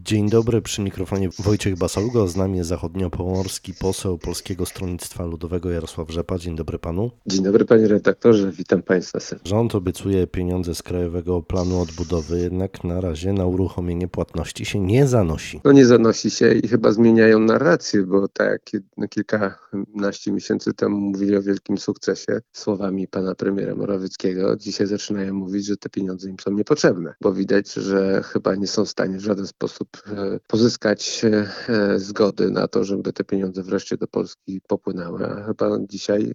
Dzień dobry, przy mikrofonie Wojciech Basałgo, z nami jest zachodniopomorski poseł Polskiego Stronnictwa Ludowego Jarosław Rzepa. Dzień dobry panu. Dzień dobry panie redaktorze, witam państwa serdecznie. Rząd obiecuje pieniądze z Krajowego Planu Odbudowy, jednak na razie na uruchomienie płatności się nie zanosi. No nie zanosi się i chyba zmieniają narrację, bo tak jak kilkanaście miesięcy temu mówili o wielkim sukcesie słowami pana premiera Morawieckiego, dzisiaj zaczynają mówić, że te pieniądze im są niepotrzebne, bo widać, że chyba nie są w stanie w żaden sposób pozyskać zgody na to, żeby te pieniądze wreszcie do Polski popłynęły. A chyba dzisiaj,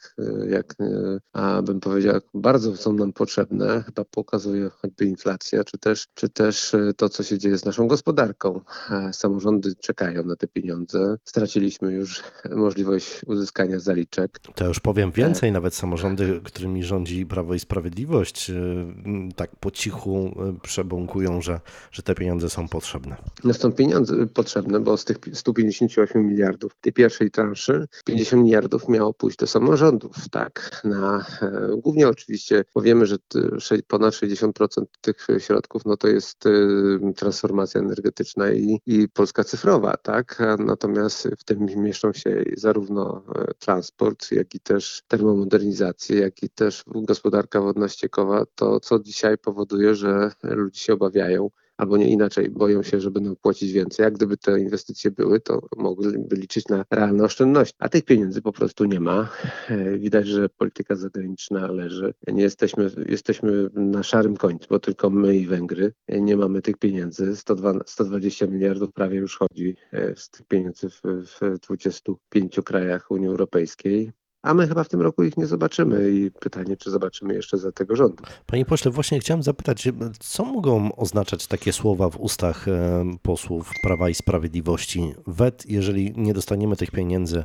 bym powiedział, bardzo są nam potrzebne, chyba pokazuje choćby inflacja, czy też to, co się dzieje z naszą gospodarką. Samorządy czekają na te pieniądze. Straciliśmy już możliwość uzyskania zaliczek. To już powiem więcej, nawet samorządy, którymi rządzi Prawo i Sprawiedliwość, tak po cichu przebąkują, że te pieniądze są potrzebne. No są pieniądze potrzebne, bo z tych 158 miliardów tej pierwszej transzy 50 miliardów miało pójść do samorządów, tak, głównie oczywiście, bo wiemy, że ponad 60% tych środków, no to jest transformacja energetyczna i Polska cyfrowa, tak, natomiast w tym mieszczą się zarówno transport, jak i też termomodernizację, jak i też gospodarka wodno-ściekowa, to co dzisiaj powoduje, że ludzie się obawiają, albo nie inaczej, boją się, że będą płacić więcej. Jak gdyby te inwestycje były, to mogliby liczyć na realne oszczędności. A tych pieniędzy po prostu nie ma. Widać, że polityka zagraniczna leży. Nie jesteśmy na szarym końcu, bo tylko my i Węgry nie mamy tych pieniędzy. 120 miliardów prawie już chodzi z tych pieniędzy w 25 krajach Unii Europejskiej. A my chyba w tym roku ich nie zobaczymy i pytanie, czy zobaczymy jeszcze za tego rządu. Panie pośle, właśnie chciałem zapytać, co mogą oznaczać takie słowa w ustach posłów Prawa i Sprawiedliwości? WET, jeżeli nie dostaniemy tych pieniędzy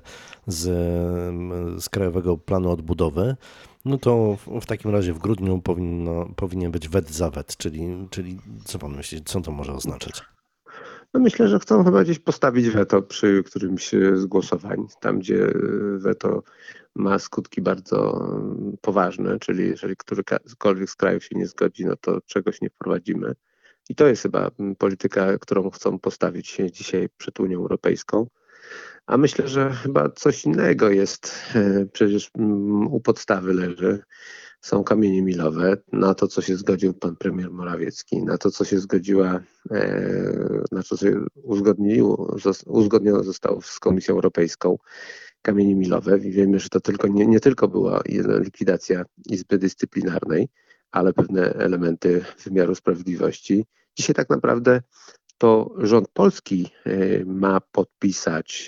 z Krajowego Planu Odbudowy, no to w takim razie w grudniu powinien być WET za WET, czyli co pan myśli, co to może oznaczać? No myślę, że chcą chyba gdzieś postawić weto przy którymś z głosowań, tam gdzie weto ma skutki bardzo poważne, czyli jeżeli którykolwiek z krajów się nie zgodzi, no to czegoś nie wprowadzimy. I to jest chyba polityka, którą chcą postawić dzisiaj przed Unią Europejską. A myślę, że chyba coś innego jest, przecież u podstawy leży. Są kamienie milowe na to, co się zgodził pan premier Morawiecki, na to, co się zgodziła, na co się uzgodnione zostało z Komisją Europejską kamienie milowe. I wiemy, że to nie tylko była likwidacja Izby Dyscyplinarnej, ale pewne elementy wymiaru sprawiedliwości. Dzisiaj tak naprawdę to rząd polski ma podpisać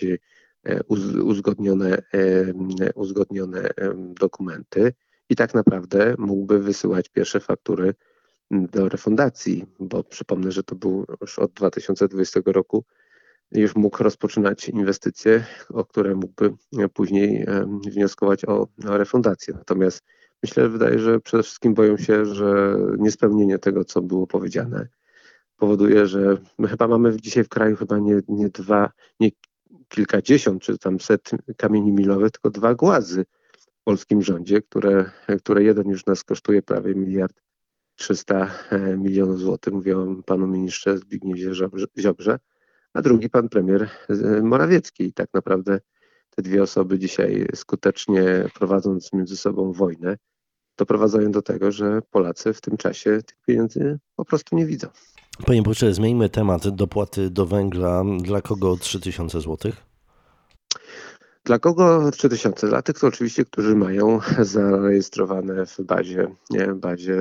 uzgodnione dokumenty i tak naprawdę mógłby wysyłać pierwsze faktury do refundacji, bo przypomnę, że to był już od 2020 roku, już mógł rozpoczynać inwestycje, o które mógłby później wnioskować o refundację. Natomiast wydaje, że przede wszystkim boją się, że niespełnienie tego, co było powiedziane, powoduje, że my chyba mamy dzisiaj w kraju chyba nie kilkadziesiąt czy tam set kamieni milowych, tylko 2 głazy w polskim rządzie, które jeden już nas kosztuje prawie 1,3 mld złotych. Mówiłem panu ministrze Zbigniewie Ziobrze, a drugi pan premier Morawiecki. I tak naprawdę te dwie osoby dzisiaj skutecznie prowadząc między sobą wojnę, doprowadzają do tego, że Polacy w tym czasie tych pieniędzy po prostu nie widzą. Panie pośle, zmieńmy temat. Dopłaty do węgla. Dla kogo 3000 zł? Dla kogo 3000? Dla tych, to oczywiście, którzy mają zarejestrowane w bazie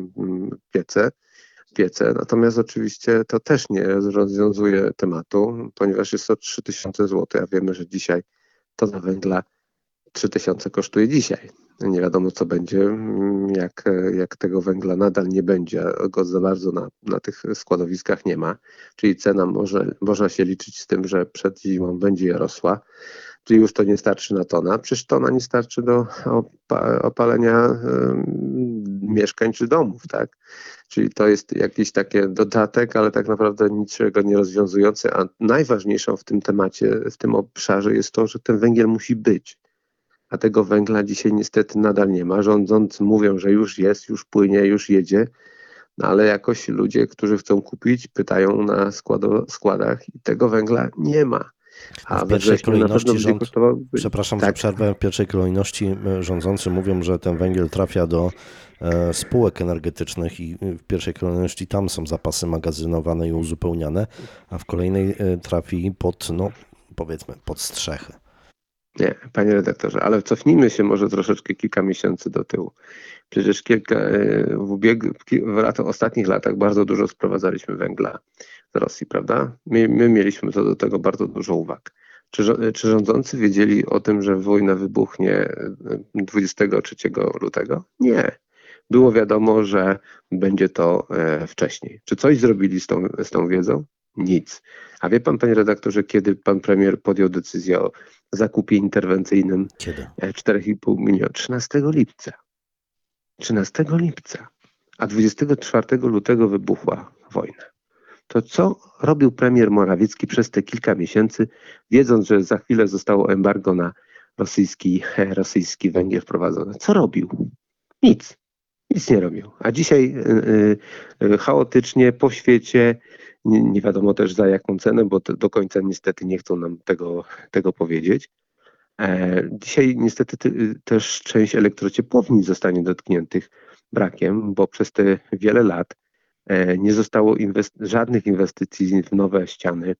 piece. Natomiast oczywiście to też nie rozwiązuje tematu, ponieważ jest to 3000 zł, a wiemy, że dzisiaj tona węgla 3000 kosztuje dzisiaj. Nie wiadomo, co będzie, jak tego węgla nadal nie będzie, a go za bardzo na tych składowiskach nie ma. Czyli cena można się liczyć z tym, że przed zimą będzie rosła. Czyli już to nie starczy na tona. Przecież tona nie starczy do opalenia mieszkań czy domów, tak? Czyli to jest jakiś taki dodatek, ale tak naprawdę niczego nie rozwiązujący. A najważniejszą w tym temacie, w tym obszarze jest to, że ten węgiel musi być. A tego węgla dzisiaj niestety nadal nie ma. Rządzący mówią, że już jest, już płynie, już jedzie. No ale jakoś ludzie, którzy chcą kupić, pytają na składach i tego węgla nie ma. No A w we pierwszej wrześniu na pewno kolejności będzie rząd, kosztował. przepraszam za Tak, przerwę, w pierwszej kolejności rządzący mówią, że ten węgiel trafia do spółek energetycznych i w pierwszej kolejności tam są zapasy magazynowane i uzupełniane, a w kolejnej trafi pod, no powiedzmy, pod strzechy. nie, panie redaktorze, ale cofnijmy się może troszeczkę kilka miesięcy do tyłu. Przecież w ostatnich latach bardzo dużo sprowadzaliśmy węgla z Rosji, prawda? My mieliśmy co do tego bardzo dużo uwag. Czy rządzący wiedzieli o tym, że wojna wybuchnie 23 lutego? Nie. Było wiadomo, że będzie to wcześniej. Czy coś zrobili z tą wiedzą? Nic. A wie pan, panie redaktorze, kiedy pan premier podjął decyzję o zakupie interwencyjnym Kiedy? 4,5 miliona? 13 lipca. 13 lipca, a 24 lutego wybuchła wojna. To co robił premier Morawiecki przez te kilka miesięcy, wiedząc, że za chwilę zostało embargo na rosyjski węgiel wprowadzone? Co robił? Nic. Nic nie robił. A dzisiaj chaotycznie po świecie, nie wiadomo też za jaką cenę, bo do końca niestety nie chcą nam tego powiedzieć. Dzisiaj niestety też część elektrociepłowni zostanie dotkniętych brakiem, bo przez te wiele lat nie zostało żadnych inwestycji w nowe ściany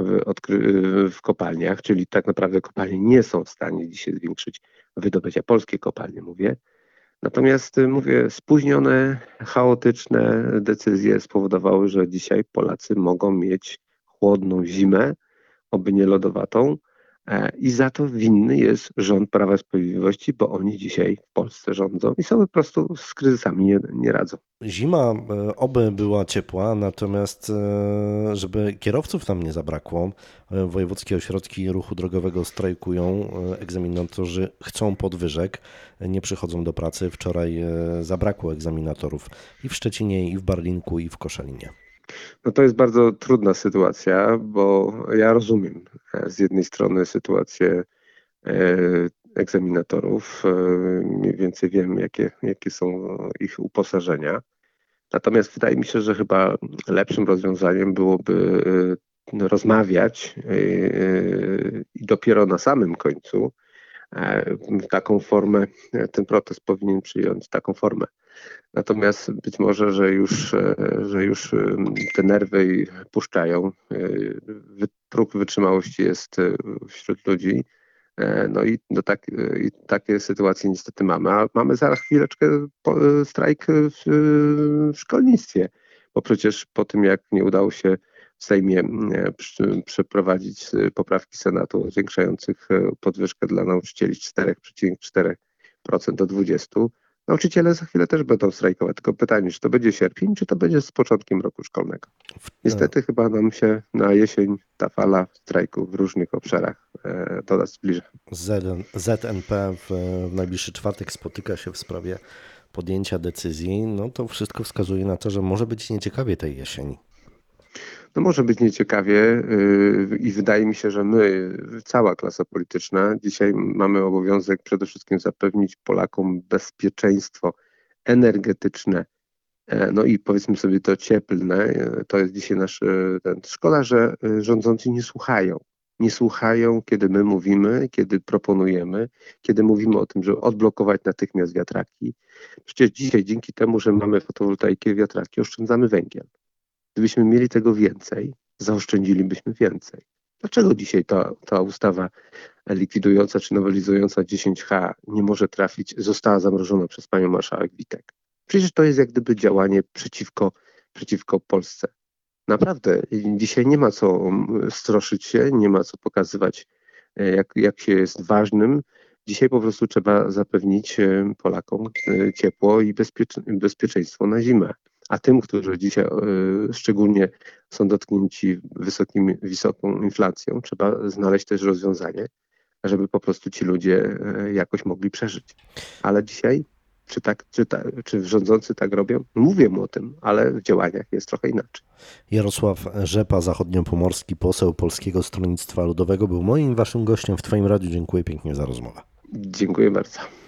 w kopalniach, czyli tak naprawdę kopalnie nie są w stanie dzisiaj zwiększyć wydobycia, polskie kopalnie mówię. Natomiast mówię, spóźnione, chaotyczne decyzje spowodowały, że dzisiaj Polacy mogą mieć chłodną zimę, oby nie lodowatą, i za to winny jest rząd Prawa i Sprawiedliwości, bo oni dzisiaj w Polsce rządzą i sobie po prostu z kryzysami nie radzą. Zima oby była ciepła, natomiast żeby kierowców nam nie zabrakło, wojewódzkie ośrodki ruchu drogowego strajkują, egzaminatorzy chcą podwyżek, nie przychodzą do pracy. Wczoraj zabrakło egzaminatorów i w Szczecinie, i w Barlinku, i w Koszalinie. No to jest bardzo trudna sytuacja, bo ja rozumiem z jednej strony sytuację egzaminatorów, mniej więcej wiem, jakie są ich uposażenia. Natomiast wydaje mi się, że chyba lepszym rozwiązaniem byłoby rozmawiać i dopiero na samym końcu taką formę, ten protest powinien przyjąć taką formę. Natomiast być może, że już te nerwy puszczają, próg wytrzymałości jest wśród ludzi. No i takie sytuacje niestety mamy. A mamy za chwileczkę strajk w szkolnictwie, bo przecież po tym, jak nie udało się w Sejmie przeprowadzić poprawki Senatu zwiększających podwyżkę dla nauczycieli z 4,4% do 20%, nauczyciele za chwilę też będą strajkować. Tylko pytanie, czy to będzie sierpień, czy to będzie z początkiem roku szkolnego. Niestety chyba nam się na jesień ta strajku w różnych obszarach do nas zbliża. ZNP w najbliższy czwartek spotyka się w sprawie podjęcia decyzji. No to wszystko wskazuje na to, że może być nieciekawie tej jesieni. No może być nieciekawie i wydaje mi się, że my, cała klasa polityczna, dzisiaj mamy obowiązek przede wszystkim zapewnić Polakom bezpieczeństwo energetyczne, no i powiedzmy sobie to cieplne. To jest dzisiaj szkoda, że rządzący nie słuchają. Nie słuchają, kiedy my mówimy, kiedy proponujemy, kiedy mówimy o tym, żeby odblokować natychmiast wiatraki. Przecież dzisiaj dzięki temu, że mamy fotowoltaikę i wiatraki, oszczędzamy węgiel. Gdybyśmy mieli tego więcej, zaoszczędzilibyśmy więcej. Dlaczego dzisiaj ta ustawa likwidująca czy nowelizująca 10H nie może trafić, została zamrożona przez panią marszałek Witek? Przecież to jest jak gdyby działanie przeciwko Polsce. Naprawdę, dzisiaj nie ma co stroszyć się, nie ma co pokazywać, jak się jest ważnym. Dzisiaj po prostu trzeba zapewnić Polakom ciepło i bezpieczeństwo na zimę. A tym, którzy dzisiaj szczególnie są dotknięci wysoką inflacją, trzeba znaleźć też rozwiązanie, żeby po prostu ci ludzie jakoś mogli przeżyć. Ale dzisiaj, czy rządzący tak robią? Mówię o tym, ale w działaniach jest trochę inaczej. Jarosław Rzepa, zachodniopomorski poseł Polskiego Stronnictwa Ludowego, był moim waszym gościem w twoim radiu. Dziękuję pięknie za rozmowę. Dziękuję bardzo.